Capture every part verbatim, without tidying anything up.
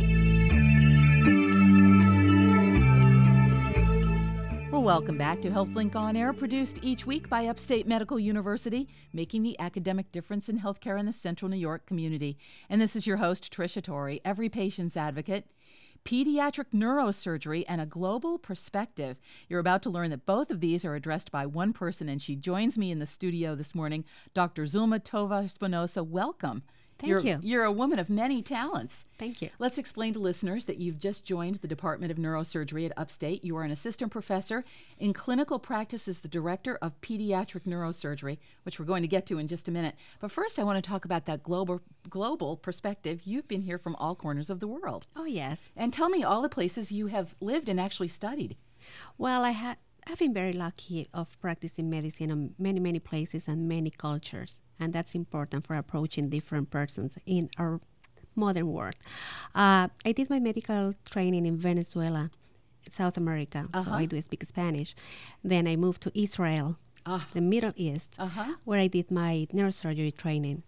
Well, welcome back to HealthLink On Air, produced each week by Upstate Medical University, making the academic difference in healthcare in the Central New York community. And this is your host, Tricia Torrey, every patient's advocate. Pediatric neurosurgery and a global perspective. You're about to learn that both of these are addressed by one person, and she joins me in the studio this morning, Doctor Zulma Tova-Espinosa. Welcome. Thank you're, you. You're a woman of many talents. Thank you. Let's explain to listeners that you've just joined the Department of Neurosurgery at Upstate. You are an assistant professor in clinical practice as the director of pediatric neurosurgery, which we're going to get to in just a minute. But first, I want to talk about that global global perspective. You've been here from all corners of the world. Oh, yes. And tell me all the places you have lived and actually studied. Well, I had. I've been very lucky of practicing medicine in many, many places and many cultures, and that's important for approaching different persons in our modern world. Uh, I did my medical training in Venezuela, South America, uh-huh. so I do speak Spanish. Then I moved to Israel, uh, the Middle East, uh-huh. where I did my neurosurgery training.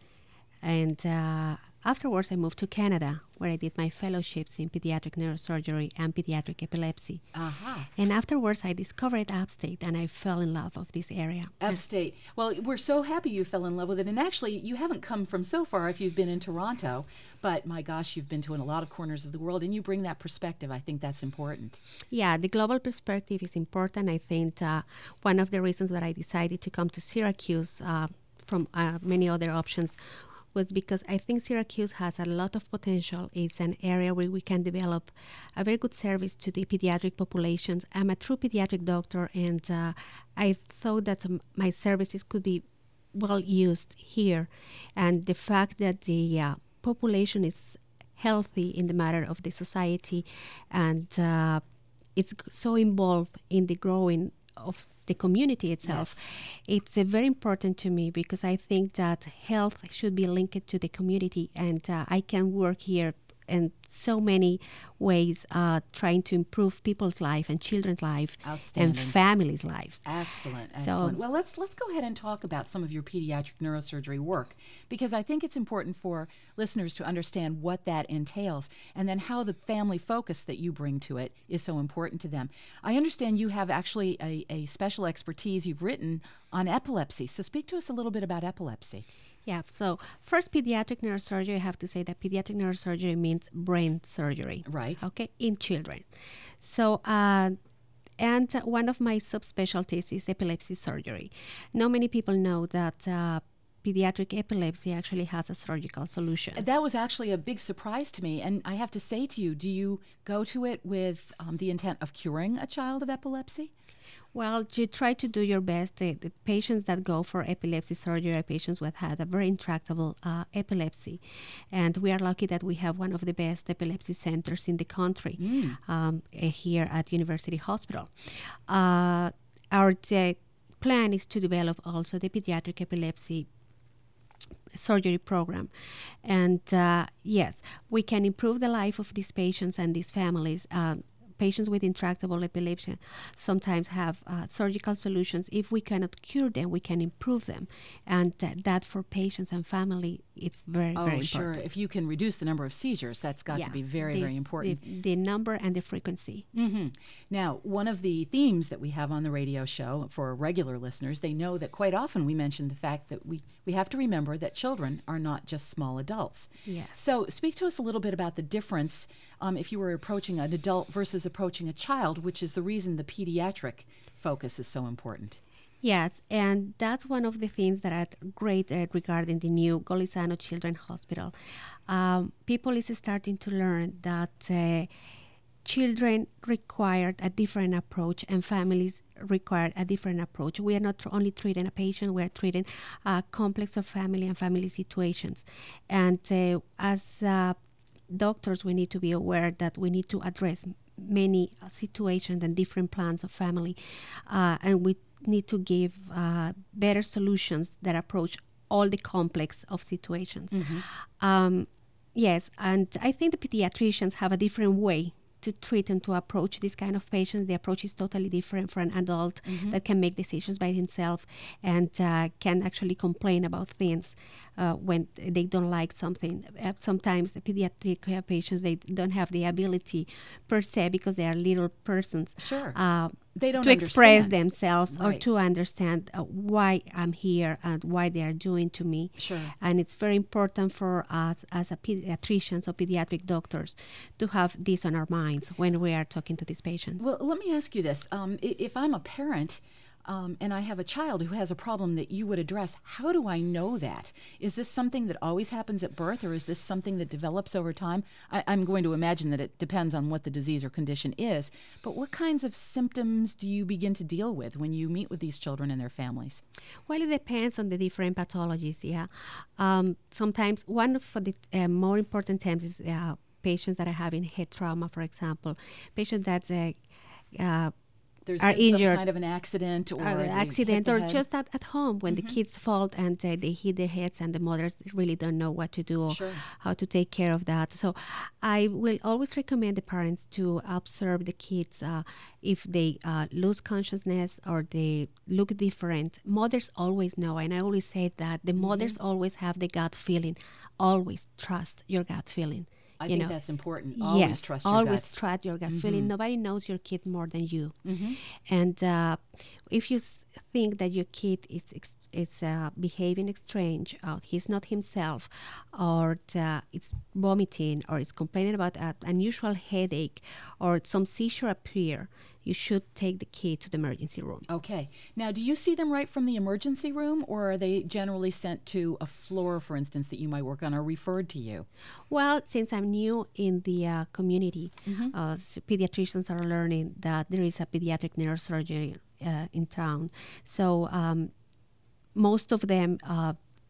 And uh, afterwards, I moved to Canada, where I did my fellowships in pediatric neurosurgery and pediatric epilepsy. Uh-huh. And afterwards, I discovered Upstate, and I fell in love with this area. Upstate. Well, we're so happy you fell in love with it. And actually, you haven't come from so far if you've been in Toronto. But my gosh, you've been to in a lot of corners of the world, and you bring that perspective. I think that's important. Yeah, the global perspective is important. I think uh, one of the reasons that I decided to come to Syracuse uh, from uh, many other options was because I think Syracuse has a lot of potential. It's an area where we can develop a very good service to the pediatric populations. I'm a true pediatric doctor, and uh, I thought that um, my services could be well used here. And the fact that the uh, population is healthy in the matter of the society, and uh, it's so involved in the growing of the community itself. Yes. It's uh, very important to me because I think that health should be linked to the community, and uh, I can work here in so many ways uh, trying to improve people's life and children's life and families' lives. Excellent, excellent. So, well, let's let's go ahead and talk about some of your pediatric neurosurgery work, because I think it's important for listeners to understand what that entails, and then how the family focus that you bring to it is so important to them. I understand you have actually a, a special expertise you've written on epilepsy, so speak to us a little bit about epilepsy. Yeah, so first, pediatric neurosurgery, I have to say that pediatric neurosurgery means brain surgery. Right. Okay, in children. So, uh, and one of my subspecialties is epilepsy surgery. Not many people know that uh, pediatric epilepsy actually has a surgical solution. That was actually a big surprise to me. And I have to say to you, do you go to it with um, the intent of curing a child of epilepsy? Well, you try to do your best. The, the patients that go for epilepsy surgery are patients who have had a very intractable uh, epilepsy. And we are lucky that we have one of the best epilepsy centers in the country mm. um, here at University Hospital. Uh, our t- plan is to develop also the pediatric epilepsy surgery program. And uh, yes, we can improve the life of these patients and these families. Uh, Patients with intractable epilepsy sometimes have uh, surgical solutions. If we cannot cure them, we can improve them. And uh, that for patients and family, it's very, oh, very important. Oh, sure. If you can reduce the number of seizures, that's got yes, to be very, the, very important. The, the number and the frequency. Mm-hmm. Now, one of the themes that we have on the radio show for regular listeners, they know that quite often we mention the fact that we, we have to remember that children are not just small adults. Yes. So speak to us a little bit about the difference um, if you were approaching an adult versus approaching a child, which is the reason the pediatric focus is so important. Yes, and that's one of the things that are great uh, regarding the new Golisano Children's Hospital. Um, people is starting to learn that uh, children require a different approach and families require a different approach. We are not tr- only treating a patient, we are treating a complex of family and family situations. And uh, as uh, doctors, we need to be aware that we need to address many uh, situations and different plans of family, uh, and we need to give uh, better solutions that approach all the complex of situations. Mm-hmm. Um, yes, and I think the pediatricians have a different way to treat and to approach this kind of patients. The approach is totally different for an adult mm-hmm. that can make decisions by himself and uh, can actually complain about things. uh, when they don't like something. Uh, sometimes the pediatric uh, patients, they don't have the ability per se, because they are little persons. Sure. Uh, They don't to express understand. themselves or Right. to understand uh, why I'm here and why they are doing to me. Sure. And it's very important for us as a pediatricians or pediatric doctors to have this on our minds when we are talking to these patients. Well, let me ask you this. Um, i- if I'm a parent um, and I have a child who has a problem that you would address, how do I know that? Is this something that always happens at birth, or is this something that develops over time? I, I'm going to imagine that it depends on what the disease or condition is, but what kinds of symptoms do you begin to deal with when you meet with these children and their families? Well, it depends on the different pathologies, yeah. Um, sometimes one of the uh, more important times is uh, patients that are having head trauma, for example, patients that uh, uh, There's are been some injured, kind of an accident or uh, they hit accident, the or head. just at, at home when Mm-hmm. the kids fall and uh, they hit their heads, and the mothers really don't know what to do or Sure. how to take care of that. So I will always recommend the parents to observe the kids uh, if they uh, lose consciousness or they look different. Mothers always know, and I always say that the Mm-hmm. mothers always have the gut feeling. Always trust your gut feeling. I you think know. that's important. Always Yes, trust your always gut. trust your gut feeling. Nobody knows your kid more than you. Mm-hmm. And uh, if you s- think that your kid is ex- is uh, behaving strange, uh, he's not himself, or uh, it's vomiting, or it's complaining about an unusual headache, or some seizure appear, you should take the kid to the emergency room. Okay. Now, do you see them right from the emergency room, or are they generally sent to a floor, for instance, that you might work on, or referred to you? Well, since I'm new in the uh, community, Mm-hmm. uh, s- pediatricians are learning that there is a pediatric neurosurgery uh, in town. So um, most of them uh,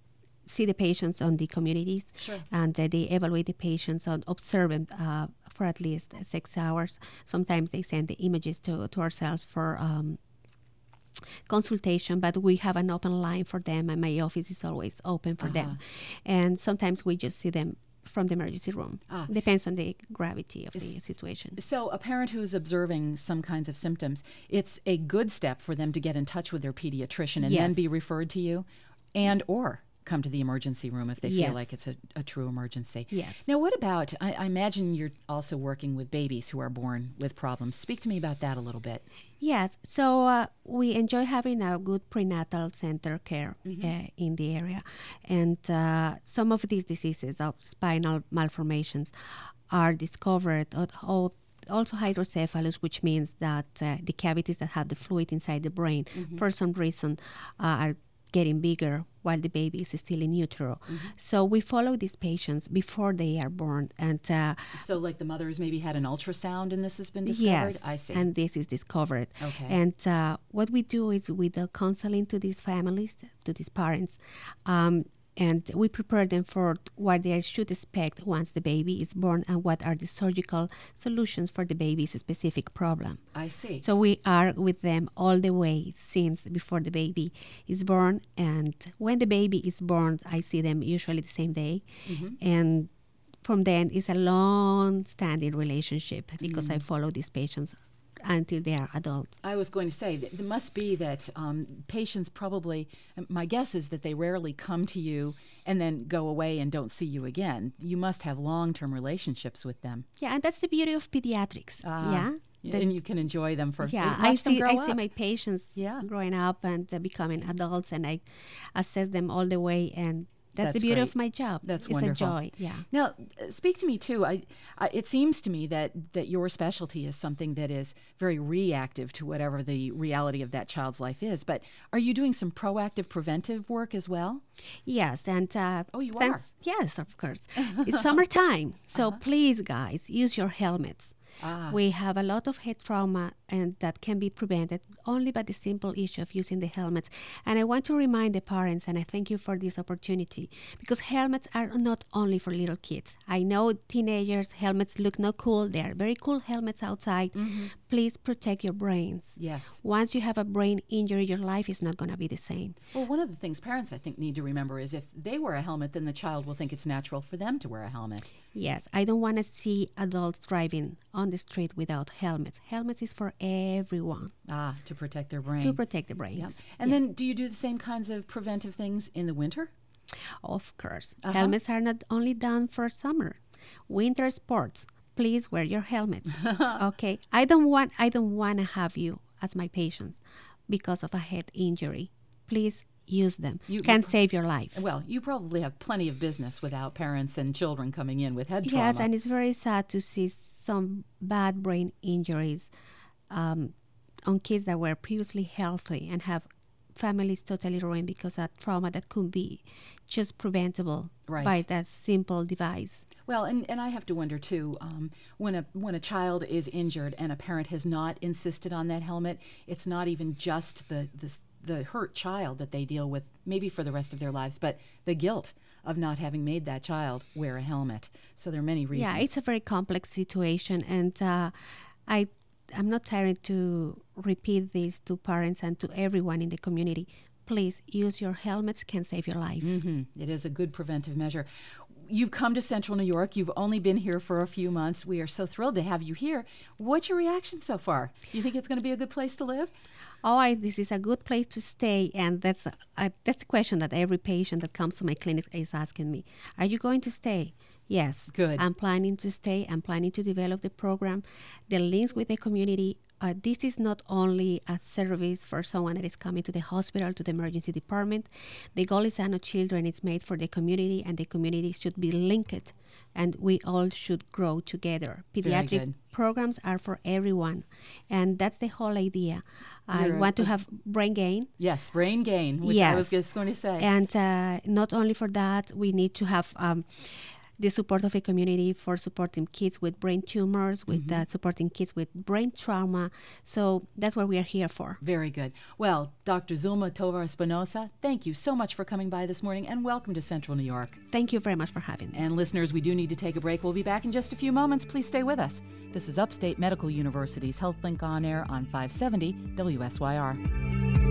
see the patients on the communities, Sure. and uh, they evaluate the patients and observe them uh, for at least six hours. Sometimes they send the images to, to ourselves for um, consultation, but we have an open line for them, and my office is always open for Uh-huh. them. And sometimes we just see them from the emergency room. Ah. Depends on the gravity of the Is- situation. So a parent who's observing some kinds of symptoms, it's a good step for them to get in touch with their pediatrician and then Yes. be referred to you, and or come to the emergency room if they feel Yes. like it's a, a true emergency. Yes. Now, what about, I, I imagine you're also working with babies who are born with problems. Speak to me about that a little bit. Yes, so uh, we enjoy having a good prenatal center care uh, in the area. And uh, some of these diseases of spinal malformations are discovered at all. Also hydrocephalus, which means that uh, the cavities that have the fluid inside the brain, for some reason, uh, are getting bigger while the baby is still in utero. So we follow these patients before they are born. And uh, So like the mother has maybe had an ultrasound and this has been discovered? yes, I see. and this is discovered. Okay. And uh, what we do is we do counseling to these families, to these parents, um, and we prepare them for what they should expect once the baby is born and what are the surgical solutions for the baby's specific problem. I see. So we are with them all the way since before the baby is born, and when the baby is born, I see them usually the same day, and from then it's a long-standing relationship because I follow these patients until they are adults. I was going to say, that it must be that um, patients probably, my guess is that they rarely come to you and then go away and don't see you again. You must have long-term relationships with them. Yeah, and that's the beauty of pediatrics. Ah, yeah. Yeah, and you can enjoy them for, Yeah, watch I them see. grow I see up. my patients Yeah. growing up and uh, becoming adults, and I assess them all the way, and that's, That's the beauty great. of my job. That's it's wonderful. a joy. Yeah. Now, uh, speak to me too. I, I, it seems to me that that your specialty is something that is very reactive to whatever the reality of that child's life is. But are you doing some proactive, preventive work as well? Yes, and uh, Oh, you thanks- Yes, of course. It's summertime, so please, guys, use your helmets. Ah. We have a lot of head trauma, and that can be prevented only by the simple issue of using the helmets. And I want to remind the parents, and I thank you for this opportunity, because helmets are not only for little kids. I know teenagers, helmets look not cool. They are very cool helmets outside. Please protect your brains. Yes. Once you have a brain injury, your life is not going to be the same. Well, one of the things parents, I think, need to remember is if they wear a helmet, then the child will think it's natural for them to wear a helmet. Yes, I don't want to see adults driving on the street without helmets. Helmets is for everyone Ah, to protect their brain. to protect the Yep. brains. And Yeah. then do you do the same kinds of preventive things in the winter? Of course. Uh-huh. Helmets are not only done for summer. Winter sports, please wear your helmets. Okay? I don't want I don't want to have you as my patients because of a head injury. Please use them. You can you, save your life. Well, you probably have plenty of business without parents and children coming in with head trauma. Yes, and it's very sad to see some bad brain injuries um, on kids that were previously healthy and have families totally ruined because of trauma that could be just preventable right. by that simple device. Well, and, and I have to wonder too, um, when a when a child is injured and a parent has not insisted on that helmet, it's not even just the the, the hurt child that they deal with, maybe for the rest of their lives, but the guilt of not having made that child wear a helmet. So there are many reasons. Yeah, it's a very complex situation, and uh, I I'm not tired to repeat this to parents and to everyone in the community. Please use your helmets, can save your life. Mm-hmm. It is a good preventive measure. You've come to Central New York. You've only been here for a few months. We are so thrilled to have you here. What's your reaction so far? You think it's going to be a good place to live? Oh, I, this is a good place to stay, and that's a, that's the question that every patient that comes to my clinic is asking me. Are you going to stay? Yes. Good. I'm planning to stay. I'm planning to develop the program. The links with the community, uh, this is not only a service for someone that is coming to the hospital, to the emergency department. The goal is Ano Children is made for the community, and the community should be linked, and we all should grow together. Pediatric programs are for everyone, and that's the whole idea. I You're want a, to have brain gain. Yes, brain gain, which yes. I was just going to say. And uh, not only for that, we need to have um, the support of the community for supporting kids with brain tumors, with mm-hmm. uh, supporting kids with brain trauma. So that's what we are here for. Very good. Well, Doctor Zulma Tovar Espinosa, thank you so much for coming by this morning, and welcome to Central New York. Thank you very much for having me. And listeners, we do need to take a break. We'll be back in just a few moments. Please stay with us. This is Upstate Medical University's HealthLink On Air on five seventy W S Y R.